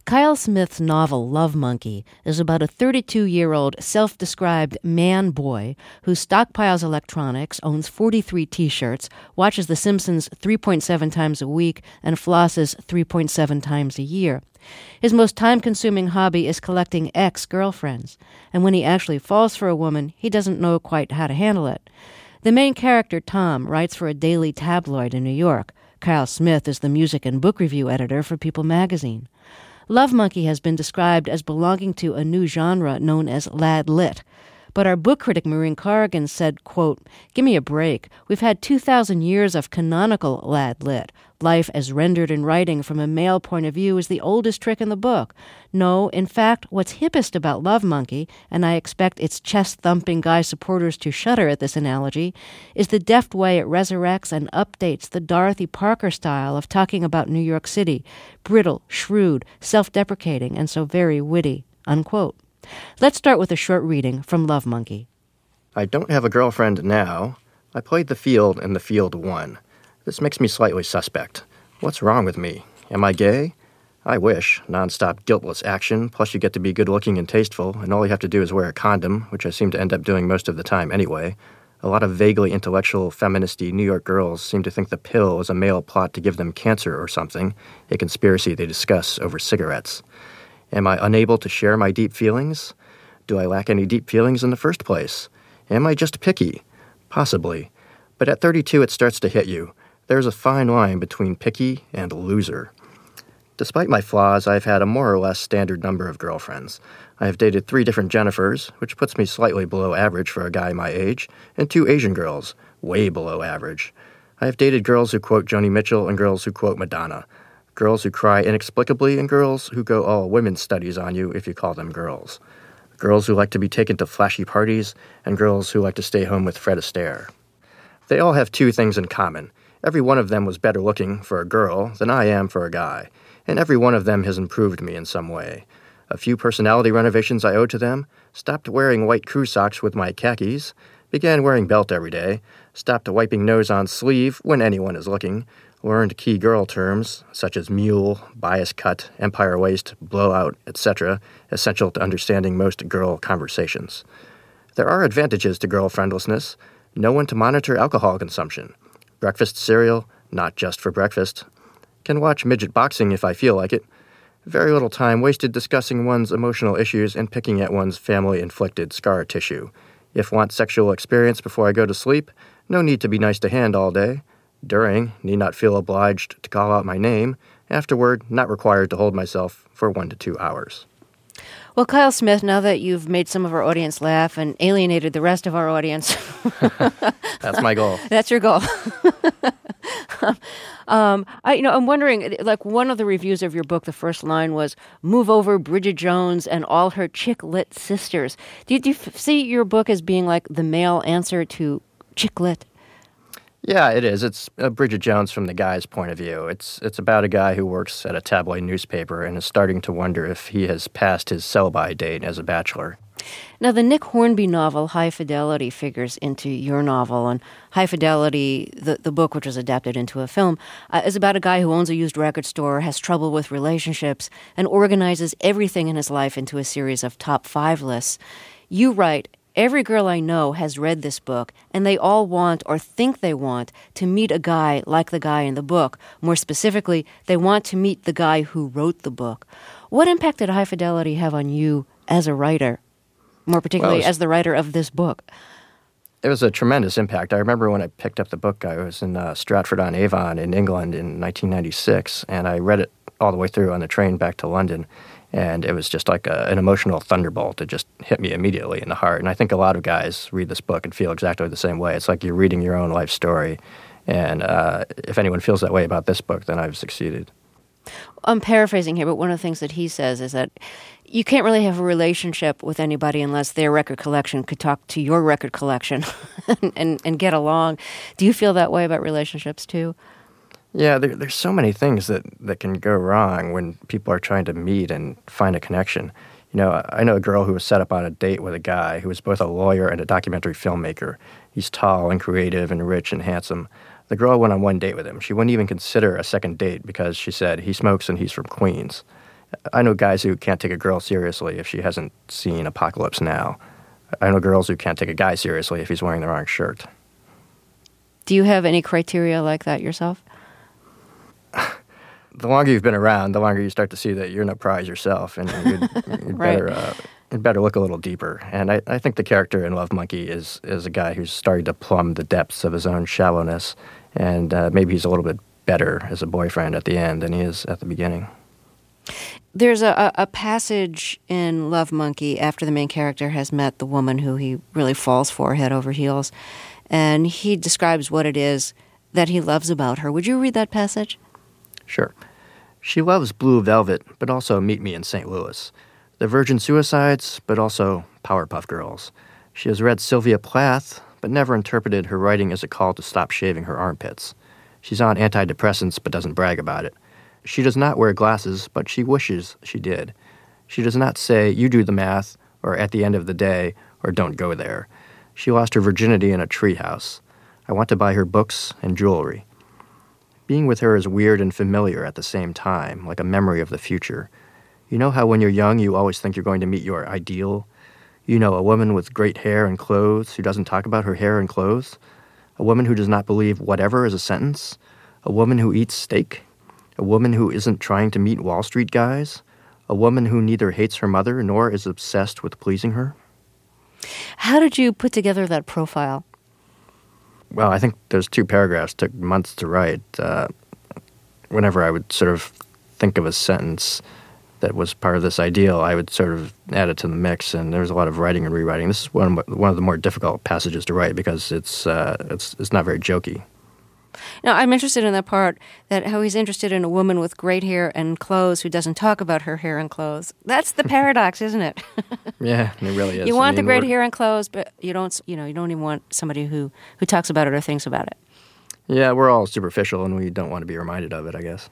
Kyle Smith's novel Love Monkey is about a 32-year-old self-described man-boy who stockpiles electronics, owns 43 T-shirts, watches The Simpsons 3.7 times a week, and flosses 3.7 times a year. His most time-consuming hobby is collecting ex-girlfriends, and when he actually falls for a woman, he doesn't know quite how to handle it. The main character, Tom, writes for a daily tabloid in New York. Kyle Smith is the music and book review editor for People magazine. Love Monkey has been described as belonging to a new genre known as lad lit. But our book critic Maureen Corrigan said, quote, "Give me a break. We've had 2,000 years of canonical lad lit. Life as rendered in writing from a male point of view is the oldest trick in the book. No, in fact, what's hippest about Love Monkey, and I expect its chest-thumping guy supporters to shudder at this analogy, is the deft way it resurrects and updates the Dorothy Parker style of talking about New York City, brittle, shrewd, self-deprecating, and so very witty," unquote. Let's start with a short reading from Love Monkey. I don't have a girlfriend now. I played the field and the field won. This makes me slightly suspect. What's wrong with me? Am I gay? I wish. Non-stop guiltless action, plus you get to be good-looking and tasteful, and all you have to do is wear a condom, which I seem to end up doing most of the time anyway. A lot of vaguely intellectual, feministy New York girls seem to think the pill is a male plot to give them cancer or something, a conspiracy they discuss over cigarettes. Am I unable to share my deep feelings? Do I lack any deep feelings in the first place? Am I just picky? Possibly. But at 32 it starts to hit you. There's a fine line between picky and loser. Despite my flaws, I've had a more or less standard number of girlfriends. I have dated 3 different Jennifers, which puts me slightly below average for a guy my age, and 2 Asian girls, way below average. I have dated girls who quote Joni Mitchell and girls who quote Madonna. Girls who cry inexplicably, and girls who go all women's studies on you if you call them girls. Girls who like to be taken to flashy parties, and girls who like to stay home with Fred Astaire. They all have 2 things in common. Every one of them was better looking for a girl than I am for a guy, and every one of them has improved me in some way. A few personality renovations I owe to them: stopped wearing white crew socks with my khakis, began wearing belt every day, stopped wiping nose on sleeve when anyone is looking, learned key girl terms such as mule, bias cut, empire waist, blowout, etc., essential to understanding most girl conversations. There are advantages to girlfriendlessness. No one to monitor alcohol consumption. Breakfast cereal, not just for breakfast. Can watch midget boxing if I feel like it. Very little time wasted discussing one's emotional issues and picking at one's family-inflicted scar tissue. If want sexual experience before I go to sleep, no need to be nice to hand all day. During, need not feel obliged to call out my name. Afterward, not required to hold myself for 1 to 2 hours. Well, Kyle Smith, now that you've made some of our audience laugh and alienated the rest of our audience. That's my goal. That's your goal. I'm wondering, like, one of the reviews of your book, the first line was, "Move over Bridget Jones and all her chick-lit sisters." Do you see your book as being like the male answer to chick-lit? Yeah, it is. It's Bridget Jones from the guy's point of view. It's about a guy who works at a tabloid newspaper and is starting to wonder if he has passed his sell-by date as a bachelor. Now, the Nick Hornby novel, High Fidelity, figures into your novel. And High Fidelity, the book, which was adapted into a film, is about a guy who owns a used record store, has trouble with relationships, and organizes everything in his life into a series of top 5 lists. You write, "Every girl I know has read this book, and they all want or think they want to meet a guy like the guy in the book. More specifically, they want to meet the guy who wrote the book." What impact did High Fidelity have on you as a writer, more particularly as the writer of this book? It was a tremendous impact. I remember when I picked up the book, I was in Stratford-on-Avon in England in 1996, and I read it all the way through on the train back to London. And it was just like an emotional thunderbolt. It just hit me immediately in the heart. And I think a lot of guys read this book and feel exactly the same way. It's like you're reading your own life story. And if anyone feels that way about this book, then I've succeeded. I'm paraphrasing here, but one of the things that he says is that you can't really have a relationship with anybody unless their record collection could talk to your record collection and get along. Do you feel that way about relationships too? Yeah, there's so many things that can go wrong when people are trying to meet and find a connection. You know, I know a girl who was set up on a date with a guy who was both a lawyer and a documentary filmmaker. He's tall and creative and rich and handsome. The girl went on one date with him. She wouldn't even consider a second date because she said he smokes and he's from Queens. I know guys who can't take a girl seriously if she hasn't seen Apocalypse Now. I know girls who can't take a guy seriously if he's wearing the wrong shirt. Do you have any criteria like that yourself? The longer you've been around, the longer you start to see that you're no prize yourself, and you'd better look a little deeper. And I think the character in Love Monkey is a guy who's starting to plumb the depths of his own shallowness, and maybe he's a little bit better as a boyfriend at the end than he is at the beginning. There's a passage in Love Monkey after the main character has met the woman who he really falls for head over heels, and he describes what it is that he loves about her. Would you read that passage? Sure. She loves Blue Velvet, but also Meet Me in St. Louis. The Virgin Suicides, but also Powerpuff Girls. She has read Sylvia Plath, but never interpreted her writing as a call to stop shaving her armpits. She's on antidepressants, but doesn't brag about it. She does not wear glasses, but she wishes she did. She does not say, you do the math, or at the end of the day, or don't go there. She lost her virginity in a treehouse. I want to buy her books and jewelry. Being with her is weird and familiar at the same time, like a memory of the future. You know how when you're young, you always think you're going to meet your ideal? You know, a woman with great hair and clothes who doesn't talk about her hair and clothes? A woman who does not believe whatever is a sentence? A woman who eats steak? A woman who isn't trying to meet Wall Street guys? A woman who neither hates her mother nor is obsessed with pleasing her? How did you put together that profile? Well, I think those 2 paragraphs took months to write. Whenever I would sort of think of a sentence that was part of this ideal, I would sort of add it to the mix, and there was a lot of writing and rewriting. This is one of the more difficult passages to write because it's not very jokey. Now, I'm interested in that part, that how he's interested in a woman with great hair and clothes who doesn't talk about her hair and clothes. That's the paradox, isn't it? Yeah, it really is. You want the great hair and clothes, but you don't even want somebody who talks about it or thinks about it. Yeah, we're all superficial, and we don't want to be reminded of it, I guess.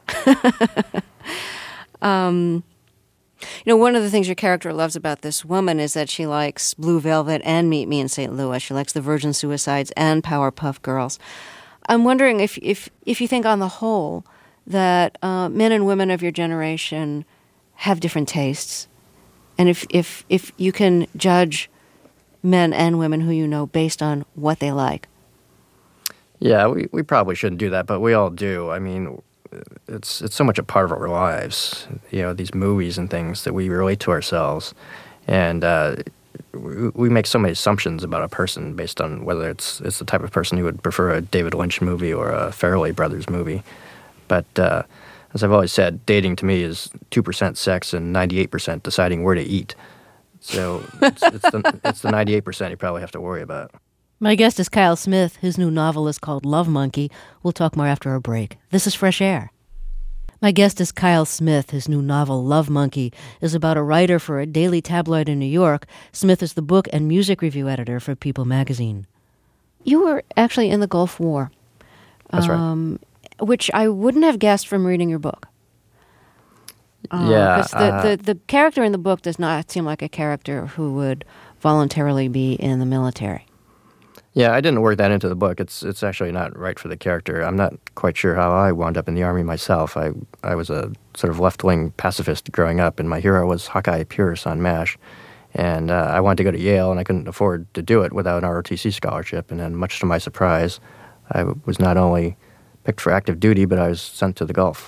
One of the things your character loves about this woman is that she likes Blue Velvet and Meet Me in St. Louis. She likes the Virgin Suicides and Powerpuff Girls. I'm wondering if you think on the whole that men and women of your generation have different tastes, and if you can judge men and women who you know based on what they like. Yeah, we probably shouldn't do that, but we all do. I mean, it's so much a part of our lives, these movies and things that we relate to ourselves, and we make so many assumptions about a person based on whether it's the type of person who would prefer a David Lynch movie or a Farrelly Brothers movie. But as I've always said, dating to me is 2% sex and 98% deciding where to eat. So it's the 98% you probably have to worry about. My guest is Kyle Smith. His new novel is called Love Monkey. We'll talk more after our break. This is Fresh Air. My guest is Kyle Smith. His new novel, Love Monkey, is about a writer for a daily tabloid in New York. Smith is the book and music review editor for People magazine. You were actually in the Gulf War. That's right. Which I wouldn't have guessed from reading your book. Yeah. Because the character in the book does not seem like a character who would voluntarily be in the military. Yeah, I didn't work that into the book. It's actually not right for the character. I'm not quite sure how I wound up in the Army myself. I was a sort of left-wing pacifist growing up, and my hero was Hawkeye Pierce on MASH. And I wanted to go to Yale, and I couldn't afford to do it without an ROTC scholarship. And then, much to my surprise, I was not only picked for active duty, but I was sent to the Gulf.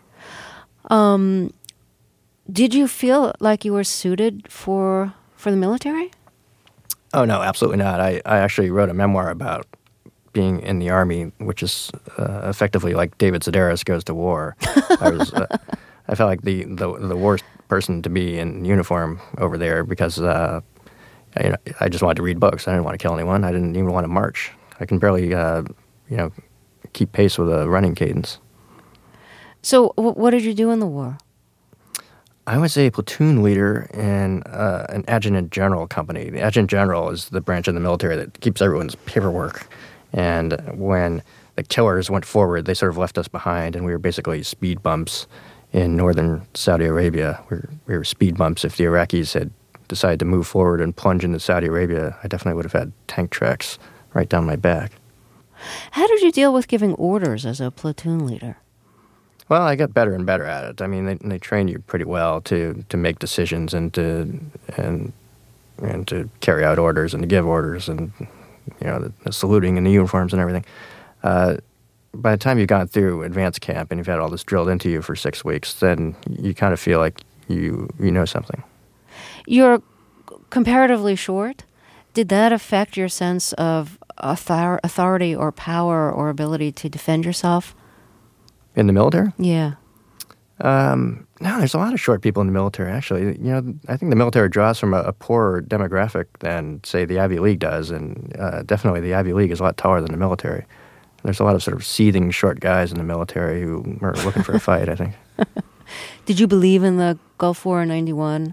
Did you feel like you were suited for the military? Oh, no, absolutely not. I actually wrote a memoir about being in the Army, which is effectively like David Sedaris Goes to War. I felt like the worst person to be in uniform over there because I just wanted to read books. I didn't want to kill anyone. I didn't even want to march. I can barely, keep pace with a running cadence. So what did you do in the war? I was a platoon leader in an adjutant general company. The adjutant general is the branch of the military that keeps everyone's paperwork. And when the killers went forward, they sort of left us behind, and we were basically speed bumps in northern Saudi Arabia. We were speed bumps. If the Iraqis had decided to move forward and plunge into Saudi Arabia, I definitely would have had tank tracks right down my back. How did you deal with giving orders as a platoon leader? Well, I got better and better at it. I mean, they train you pretty well to make decisions and and to carry out orders and to give orders and the saluting and the uniforms and everything. By the time you've gone through advanced camp and you've had all this drilled into you for 6 weeks, then you kind of feel like you know something. You're comparatively short. Did that affect your sense of authority or power or ability to defend yourself? In the military? Yeah. No, there's a lot of short people in the military, actually. I think the military draws from a poorer demographic than, say, the Ivy League does, and definitely the Ivy League is a lot taller than the military. There's a lot of sort of seething short guys in the military who are looking for a fight, I think. Did you believe in the Gulf War in 91?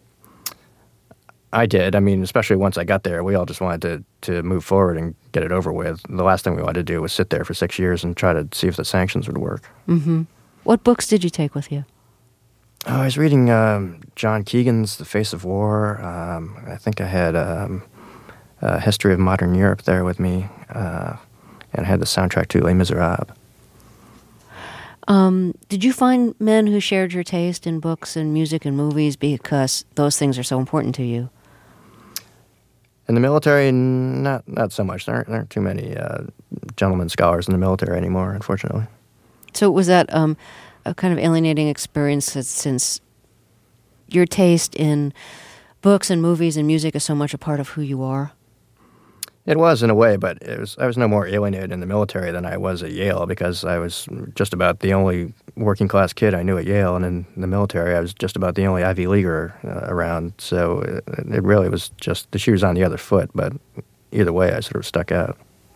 I did. I mean, especially once I got there, we all just wanted to move forward and get it over with. The last thing we wanted to do was sit there for 6 years and try to see if the sanctions would work. Mm-hmm. What books did you take with you? Oh, I was reading John Keegan's The Face of War. I think I had a History of Modern Europe there with me, and I had the soundtrack to Les Miserables. Did you find men who shared your taste in books and music and movies because those things are so important to you? In the military, not so much. There aren't too many gentlemen scholars in the military anymore, unfortunately. So was that a kind of alienating experience since your taste in books and movies and music is so much a part of who you are? It was, in a way, but I was no more alienated in the military than I was at Yale, because I was just about the only working-class kid I knew at Yale, and in the military I was just about the only Ivy Leaguer around, so it really was just the shoes on the other foot, but either way I sort of stuck out.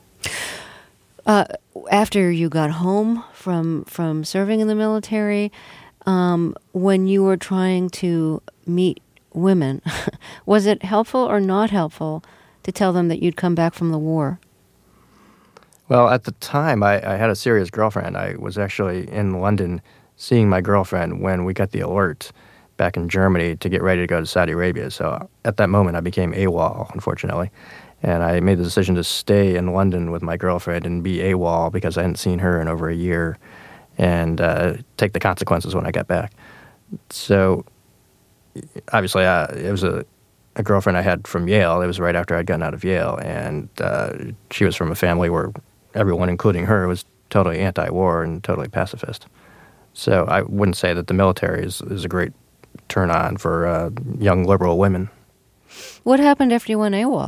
After you got home from serving in the military, when you were trying to meet women, was it helpful or not helpful to tell them that you'd come back from the war? Well, at the time, I had a serious girlfriend. I was actually in London seeing my girlfriend when we got the alert back in Germany to get ready to go to Saudi Arabia. So at that moment, I became AWOL, unfortunately. And I made the decision to stay in London with my girlfriend and be AWOL because I hadn't seen her in over a year, and take the consequences when I got back. So obviously, it was a girlfriend I had from Yale. It was right after I'd gotten out of Yale, and she was from a family where everyone, including her, was totally anti-war and totally pacifist. So I wouldn't say that the military is a great turn-on for young liberal women. What happened after you went AWOL?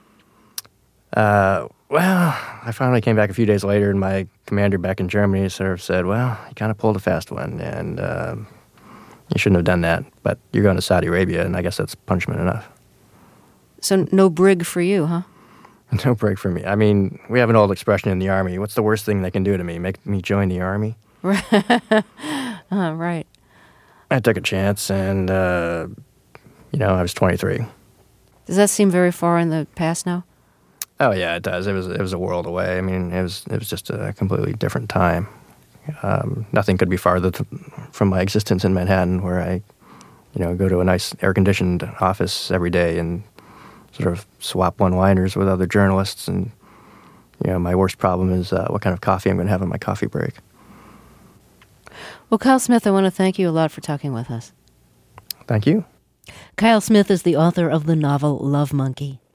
Well, I finally came back a few days later, and my commander back in Germany sort of said, well, you kind of pulled a fast one, and you shouldn't have done that, but you're going to Saudi Arabia, and I guess that's punishment enough. So no brig for you, huh? No brig for me. I mean, we have an old expression in the Army, what's the worst thing they can do to me? Make me join the Army? Right. I took a chance, and, I was 23. Does that seem very far in the past now? Oh, yeah, it does. It was a world away. I mean, it was just a completely different time. Nothing could be farther from my existence in Manhattan, where I, go to a nice air-conditioned office every day and sort of swap one-liners with other journalists. And, my worst problem is what kind of coffee I'm going to have on my coffee break. Well, Kyle Smith, I want to thank you a lot for talking with us. Thank you. Kyle Smith is the author of the novel Love Monkey.